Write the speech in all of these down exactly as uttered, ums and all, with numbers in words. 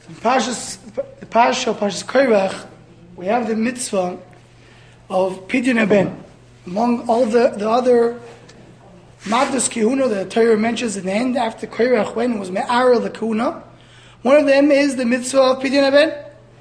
In Parshas, the Parsha, Parshas Korach, we have the mitzvah of Pidyon Haben. Among all the, the other Matas Kehuna that the Torah mentions in the end after Korach when it was Me'ara the Kehuna, one of them is the mitzvah of Pidyon Haben.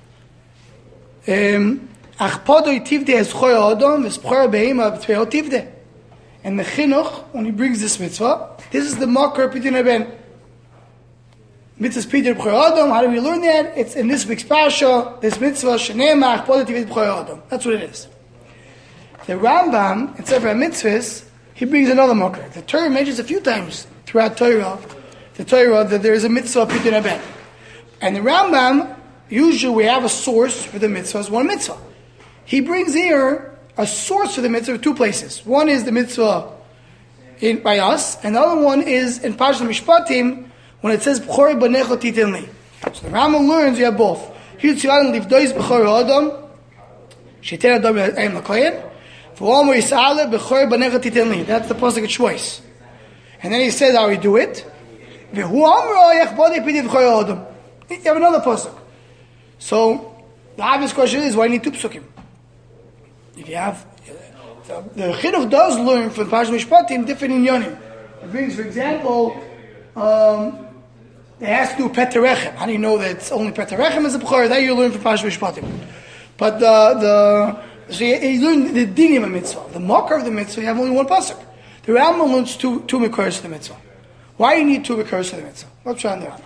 Achpado Tivde es Choy Adam v'Spchora Be'ema b'Tveo Tivde. And the Chinuch, when he brings this mitzvah, this is the Makar Pidyon Haben. Mitzvah Pidyon B'Choy Adam. How do we learn that? It's in this week's Parsha. This mitzvah Shenema Achpado Tivde B'Choy Adam. That's what it is. The Rambam in Sefer HaMitzvahs, he brings another Makar. The Torah mentions a few times throughout Torah, the Torah, that there is a mitzvah of Pidyon Haben. And the Rambam, usually we have a source for the mitzvah as one mitzvah. He brings here a source for the mitzvah of two places. One is the mitzvah in, by us, and the other one is in Parashat Mishpatim when it says B'chorei Banecha Titen Li. So the Rambam learns you have both. Here Tzivan Livdois B'chorei Adam Sheter Adam Yayim L'Koyen V'Omer Yis'ale B'chorei Banecha Titen Li. That's the pasuk of choice. And then he says how we do it. V'Hu Amro Yachbodi Pidyon B'chorei Adam. You have another pasuk. So the obvious question is, why do you need two psukim? If you have, the, the Chinuch does learn from Parashat Mishpatim different inyanim. It brings, for example, um, it has to do with Peterechem. How do you know that it's only Peterechem is a B'chor? That you learn from Parashat Mishpatim. But the, the so you, you learn the dinim of mitzvah. The marker of the mitzvah, you have only one pasuk. The Rambam learns two, two mikors to the mitzvah. Why do you need two mikors to the mitzvah? Let's try on the Rambam.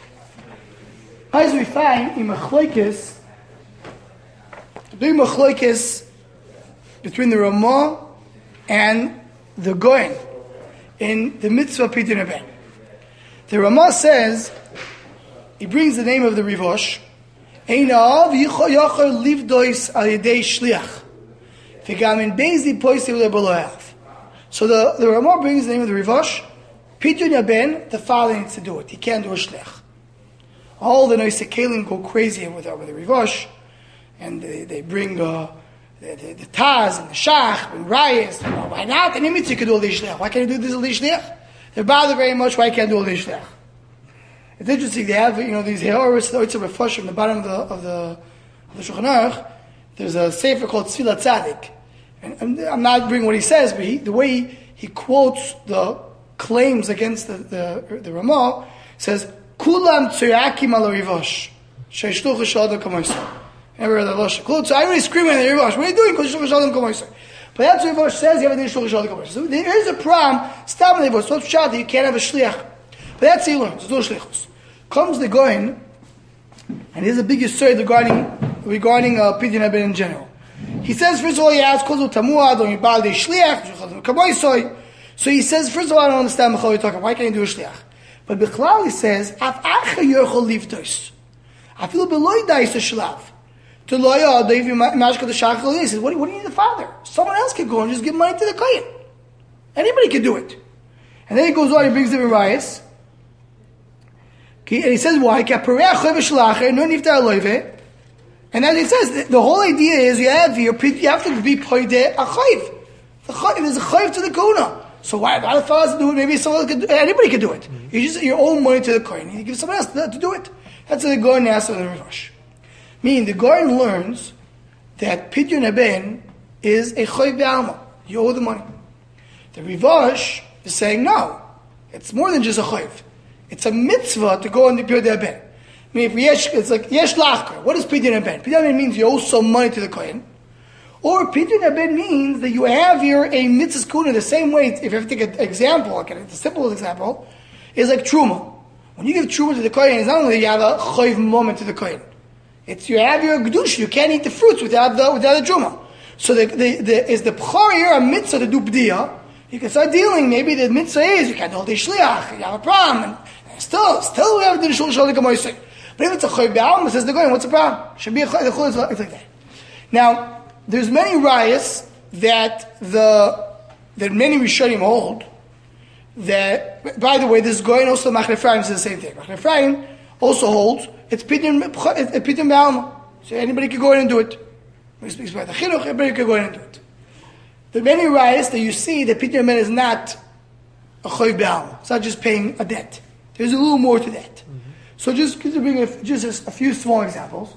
As we find in Machlokes, the big Machlokes between the Ramah and the Goyen in the mitzvah Pidyon Haben. The Ramah says, he brings the name of the Rivosh, Einav Yichol Livdois Al Yedei Shliach V'Gam in Bezi Poisei Lebeloyav. So the, the Ramah brings the name of the Rivosh. Pidyon Haben, the father needs to do it. He can't do a shliach. All the Noisei Kelim go crazy with, with the Rivosh, and they, they bring uh, the, the, the Taz and the Shach and Rayas. Well, why not? And Imitzi could do all the Shliach. Why can't you do this all the Shliach? They're bothered very much. Why can't you do all the Shliach? It's interesting. They have, you know, these Heoris, the Oitzer Refush from the bottom of the of the, of the Shulchan Aruch. There's a sefer called Tzfilat Tzadik, and, and I'm not bringing what he says, but he, the way he, he quotes the claims against the the, the Ramah says. Kulam tzoyakim al rivosh, sheishluch shadam kamoisar. Never heard that lashon. So I really screaming at the rivosh. What are you doing? Because shluch shadam kamoisar. But that's what rivosh says. You have to do shluch shadam kamoisar. So there is a problem. Stop the rivosh. So it's shad that you can't have a shliach. But that's how you learn. It's no shlichus. Comes the Goyen, and here's the biggest story regarding regarding uh, Pidyon Haben in general. He says first of all he asks kozu tamuad or yibal de shliach shluch shadam kamoisar. So he says first of all I don't understand what you're talking. Why can't you do a shliach? But Bichlal he says, "Af acha yochol livtos, I feel below dais a shlav to loya adev mashka the shachol." He says, "What, what do you need the father? Someone else can go and just give money to the kohen. Anybody can do it." And then he goes on, he brings the Rayas, and he says, "Why? And then he says, the, the whole idea is you have you have to be poide a chayv. The chayv there's a chayv to the kuna." So why why the fathers do it? Maybe someone could, anybody could do it. Mm-hmm. You just your own money to the kohen. You give someone else to, to do it. That's what the Goyen asks of the Rivosh. Meaning the Goyen learns that Pidyon Haben is a choy be'alma. You owe the money. The Rivosh is saying no. It's more than just a choy. It's a mitzvah to go on the Pidyon Haben. I mean, if yesh, it's like yesh lachker. What is Pidyon Haben? Pidyon Haben means you owe some money to the kohen. Or Pidyon Haben means that you have here a mitzvah kuna the same way. If you have to take an example, like a simple example, is like truma. When you give truma to the kohen, it's not only you have a chayv moment to the kohen. It's you have your gedush. You can't eat the fruits without the without the truma. So the the, the is the b'chor here a mitzvah to do b'diya? You can start dealing. Maybe the mitzvah is you can't hold the shliach. You have a problem. And still, still we have to do the shul shul kamoisei. But if it's a chayv b'alma, says the kohen, what's the problem? Should be a chayv. It's like that. Now. There's many rayas that the that many Rishonim hold that. By the way, this Goyen also Machne Ephraim says the same thing. Machne Ephraim also holds it's Pidyon Pidyon B'alma. So anybody can go in and do it. When he speaks about the Chinuch, everybody can go in and do it. There are many rayas that you see that Pidyon Haben is not a choy b'alma. It's not just paying a debt. There's a little more to that. Mm-hmm. So just to bring a, just a few small examples.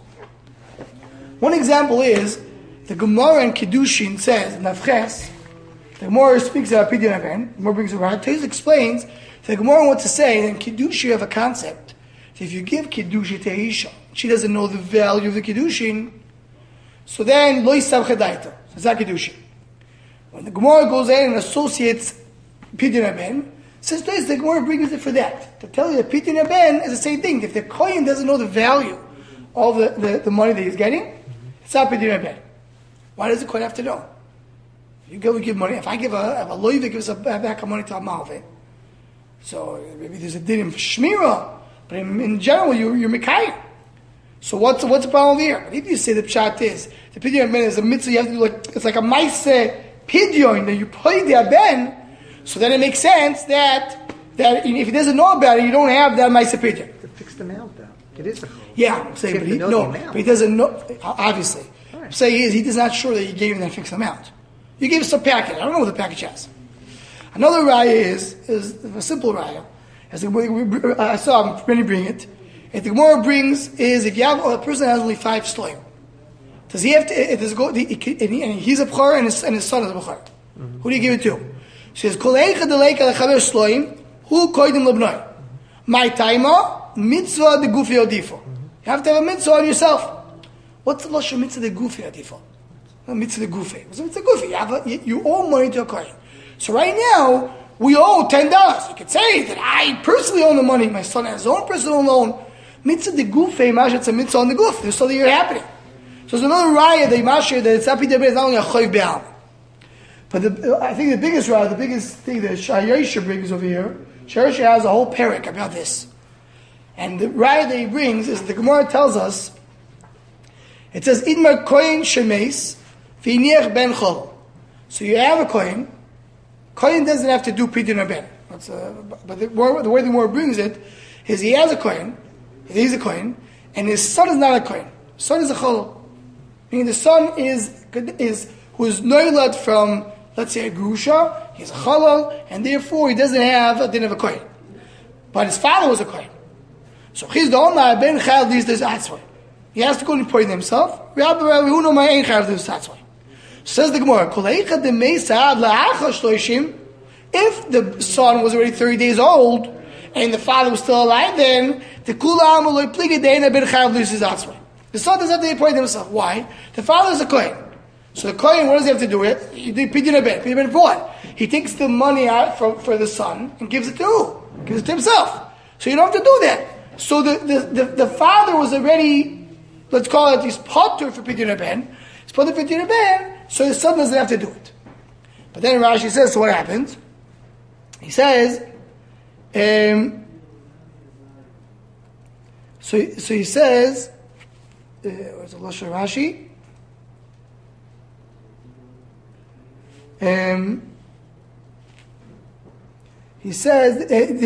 One example is the Gemara in Kiddushin says Navches. The Gemara speaks about Pidyon Haben. The Gemara brings it around. Tez explains the Gemara wants to say that in Kiddushin you have a concept. So if you give Kiddushin to Isha, she doesn't know the value of the Kiddushin, so then Lo Yisav Chadaita. So it's not Kiddushin. When the Gemara goes in and associates Pidyon Haben, says twice the Gemara brings it for that. To tell you that Pidyon Haben is the same thing. If the Kohen doesn't know the value of the, the, the money that he's getting, it's not Pidyon Haben. Why does the Kohen have to know? You go and give money. If I give a, if a loiva gives a back of money to a malve, so maybe there's a din in shmira, but in, in general you, you're mekayim. So what's what's the problem here? If you say the pshat is the pidyon ben is a mitzvah, you have to do like it's like a ma'aseh pidyon that you pay the ben. So then it makes sense that that if he doesn't know about it, you don't have that ma'aseh pidyon. It's a fixed amount, though. It is a chol. Yeah, I'm saying, but he, no, but he doesn't know. Obviously, right. I'm saying is he is not sure that you gave him that fixed amount. You gave us a package. I don't know what the package has. Another raya is is a simple raya. As the, I saw him many bring it. If the Gemara brings is if you have a person that has only five shloim, does he have to? It does go. And he's a bchor and his and his son is a bchor. Mm-hmm. Who do you give it to? She says kol eicha deleika lechaver shloim hu koidim lebnoi. My taima mitzvah de gufi odifo. You have to have a mitzvah on yourself. What's the lashon mitzvah de gufi odifo? Mitzvah gufi. It's a mitzvah gufi. You, have a, you, you owe money to a kohen. So right now, we owe ten dollars. You could say that I personally own the money. My son has his own personal loan. Mitzvah de gufi, mash, it's a mitzvah on the guf. There's something here happening. So there's another raya that mash that it's not it's not only a choy be'al. But the, I think the biggest raya, the biggest thing that Shayesha brings over here, Shayesha has a whole parak about this. And the raya that he brings is the Gemara tells us, it says, Idmar kohen shemeis, V'iniach ben chol. So you have a kohen. Kohen doesn't have to do pidyon ben. But the, the way the Gemara brings it is he has a kohen, he's a kohen, and his son is not a kohen. His son is a chol. Meaning the son is is who is noilad from, let's say, a grusha. He's a chalal, and therefore he doesn't have a din of a kohen. But his father was a kohen. So he's the omar ben chal these days atzvay. He has to go and pray himself. Who know my ain't chal this atzvay. Says the Gemara, if the son was already thirty days old and the father was still alive, then the the son doesn't have to pray himself. Why? The father is a kohen. So the kohen, what does he have to do with it? He did pidyon ben. Pidyon ben for what? He takes the money out for, for the son and gives it to who? Gives it to himself. So you don't have to do that. So the, the, the, the father was already, let's call it, he's potter for pidyon ben. He's potter for pidyon ben. So his son doesn't have to do it. But then Rashi says, so what happens? He says, um, so, so he says, uh, where's the Lashon Rashi? Um, he says,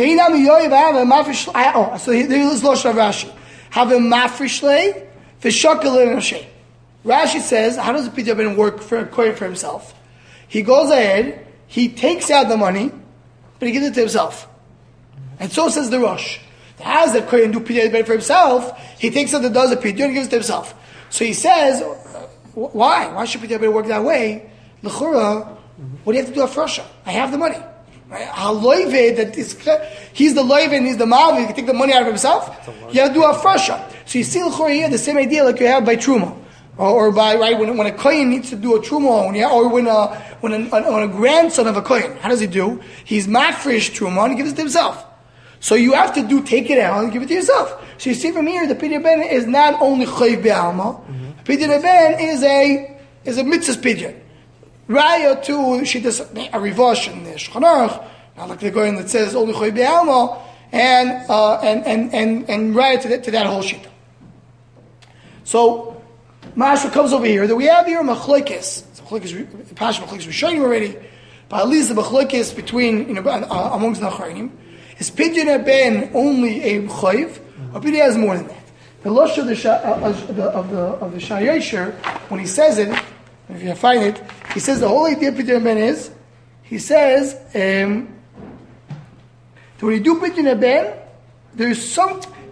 oh, so here's Lashon Rashi. Have a mafrishle, v'shakel in Hashem. Rashi says, how does the pidyon ben work for a kohen for himself? He goes ahead, he takes out the money, but he gives it to himself. And so says the Rosh. How does the kohen do pidyon ben for himself? He takes out the does the pidyon and gives it to himself. So he says, why? Why should pidyon ben work that way? L'chura, what do you have to do afrosha? I have the money. Right? That is, he's the loive and he's the mavi. He can take the money out of himself. You have to do afrosha. So you see l'chura here the same idea like you have by truma. Or, or by right when when a kohen needs to do a truma, when, or when a when a, when a grandson of a kohen, how does he do? He's mafresh truma and he gives it to himself. So you have to do take it out and give it to yourself. So you see from here, the pidyon ben is not only chayv be'alma. Mm-hmm. Pidyon ben is a is a mitzvah pidyon. Raya to she does a rivash in the Shulchan Aruch, not like the kohen that says only chayv be'alma, and uh, and and and and raya to that to that whole shita. So. Masha comes over here that we have here machlokes. Machlokes, Pasha machlokes we showed you already, but at least the machlokes between you know uh, amongst the achronim is pidyon ben only a chayv, or pidyon has more than that. The lush of the of the of the of the Shayesher, when he says it, if you find it, he says the whole idea of pidyon ben is he says um, that when you do pidyon ben, there's some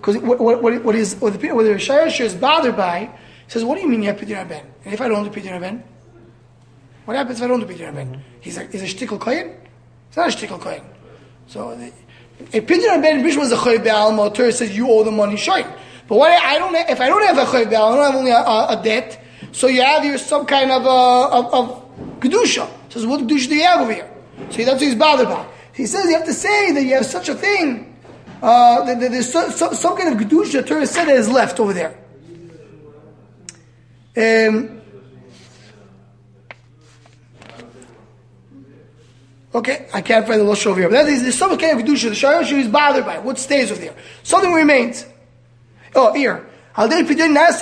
because what, what, what, what is, what the, what the Shayasher is bothered by, he says, what do you mean you have Pidyon Ben? And if I don't do Pidyon Ben? What happens if I don't do Pidyon Ben? Mm-hmm. He's a, he's a shtickle kohen? It's not a shtickle kohen. So, the, a Pidyon Ben, Bishma is a choy be'alma, Torah says you owe the money shine. But what I don't have, if I don't have a choy be'alma, I don't have only a, a, a debt, so you have here some kind of, uh, of, of Kedusha. He says, what Kedusha do you have over here? So that's what he's bothered by. He says you have to say that you have such a thing, uh, that, that there's so, so, some kind of Kedusha, Torah said that is left over there. Um, okay, I can't find the Lashon over here. But that is, there's some kind of Kedusha, the Shayasher is bothered by. What stays over there? Something remains. Oh, here. Something Kedusha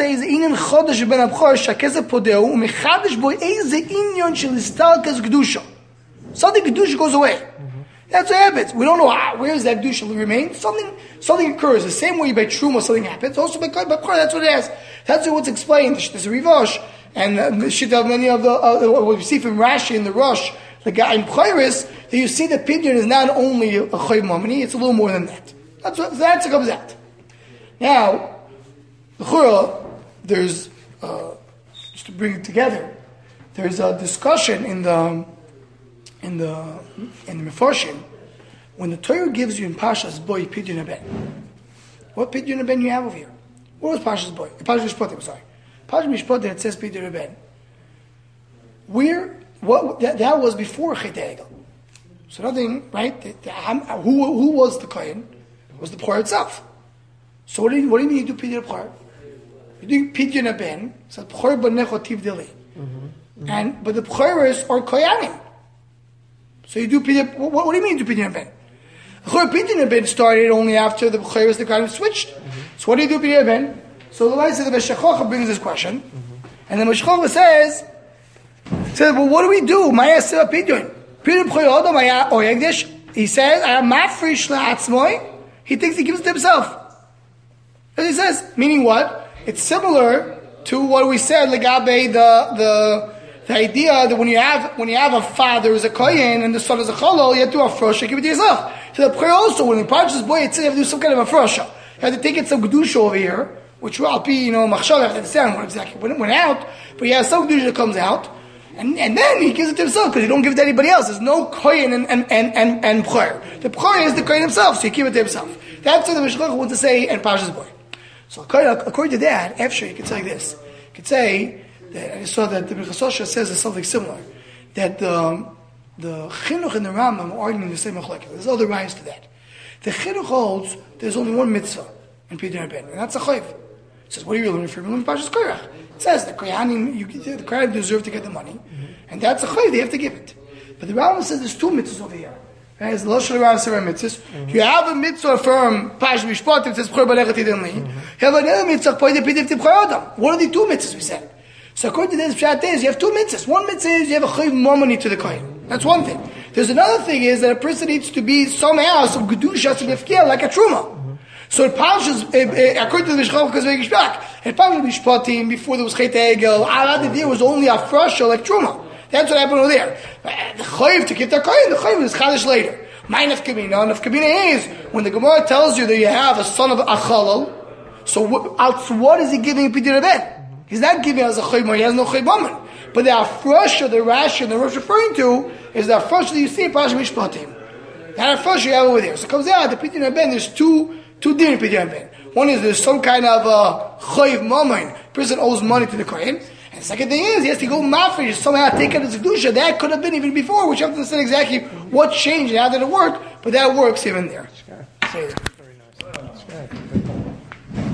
goes away. Mm-hmm. That's what happens. We don't know how, where is that Kedusha remain. Something something occurs. The same way by Truma something happens. Also by Bechor, that's what it is. That's what's explained. There's a Rivash, and the shit of many of the, uh, what we see from Rashi in the Rosh, the guy in Bechoris, that you see that Pidyon is not only a Choy Momini, it's a little more than that. That's what, that's what comes out. Now, Bechor, there's, uh, just to bring it together, there's a discussion in the, in the, in the Mefarshim, when the Torah gives you in Pashas Boy Pidyon Ben. What Pidyon Ben you have over here? What was Pashas Boy? Pashas Mishpatim, I'm sorry. Pashas Mishpatim, it says Pidyon Ben. Where, what, that, that was before Chet Egel. So nothing, right? The, the, who, who was the Kohen? It was the Bechor itself. So what do you, what do you mean you do Pidyon Bechor? You do Pidyon Ben, so Bechor B'necho Tivdili. And, but the Bechoros are Koyanim. So you do Pidyon, what, what do you mean you do Pidyon Ben? The Pidyon Ben started only after the Bechoros, the Koyanim switched. Mm-hmm. So what do you do Pidyon Ben? So the Lai says the Meshachocha brings this question. Mm-hmm. And the Meshachocha says, says, well, what do we do? Maya Sira Pidyon. Pidyon Bechor Odom Maya Oyegdish. He says, I am Mafrish La'atzmoi. He thinks he gives it to himself. As he says, meaning what? It's similar to what we said, Legabe, the, the, the idea that when you have, when you have a father who's a kohen and the son is a cholol, you have to do a frosha, give it to yourself. So the prayer also, when the Parshas Boy, it says you have to do some kind of a frosha. You have to take it some kedusha over here, which will be, you know, machshava, you have to understand what exactly when it went out, but you have some kedusha that comes out, and, and then he gives it to himself, because he don't give it to anybody else. There's no kohen and, and, and, and, and prayer. The prayer is the kohen himself, so you give it to himself. That's what the Mishloach wants to say in Parshas Boy. So according to that, after you could say this, you could say that I saw that the Birchas Hashosha says something similar, that the the Chinuch and the Rambam are arguing the same machlokes. There's other rhymes to that. The Chinuch holds there's only one mitzvah in Pidyon Ben, and that's a chayv. It says, what are you learning from? You're learning Parshas Korach. It says the Kohanim, you, the Kohanim deserve to get the money, mm-hmm. and that's a chayv. They have to give it. But the Rambam says there's two mitzvahs over here. Right? It's the Lashon Rambam seven mitzvahs. Mm-hmm. You have a mitzvah from Parshas Mishpatim. It says Bechor B'necho Tivdili. You have another mitzvah Poidei Pidyon Bechor Odom. What are the two mitzvahs we said? So according to this Pshat is, you have two mitzvahs. One mitzvah is you have a chayv momoni to the kohen. That's one thing. There's another thing is that a person needs to be somehow some gedusha significant like a truma. Mm-hmm. So it Parshas, according to the Mishchach, because we back, in Parshas Mishpatim, before there was Chet Egel, all the day was only a frasha like truma. That's what happened over there. The chayv to get the kohen, the chayv is chadash later. My nafkamina, nafkamina is when the Gemara tells you that you have a son of a chalal. So what, so what is he giving Pidyon Ben? He's not giving us a chaymor, he has no chaybomen. But the afrosha, the Rashi, and the Rosh referring to is the afrosha that you see in Parshas Mishpatim. That afrosha you have over there. So it comes out, the Pidyon Ben, there's two, two din in Pidyon Ben. One is there's some kind of a chayv moment, person owes money to the kohen. And the second thing is, he has to go mafresh, somehow take out his kedusha. That could have been even before, which you have to understand exactly what changed and how did it work, but that works even there. Very nice. That's good.